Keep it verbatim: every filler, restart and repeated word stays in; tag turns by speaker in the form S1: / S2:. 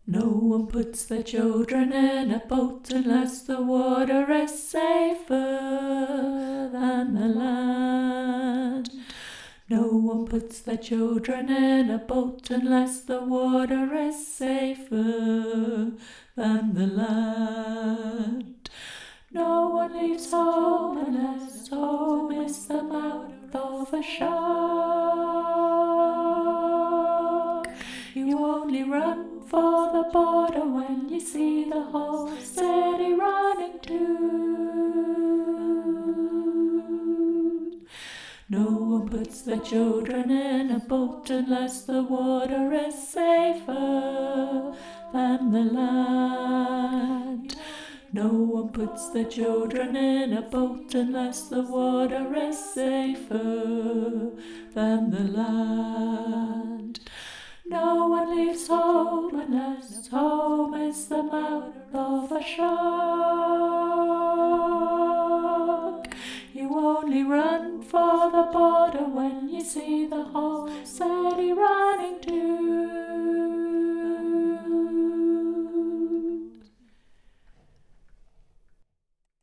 S1: No one puts their children in a boat unless the water is safer than the land. No one puts their children in a boat unless the water is safer than the land. No one leaves home unless home is the mouth of a shark. You only run for the border when you see the whole city running too. No one puts their children in a boat unless the water is safer than the land. No one puts their children in a boat unless the water is safer than the land. No one leaves home unless home is the mouth of a shark. You only run for the border when you see the whole city running too.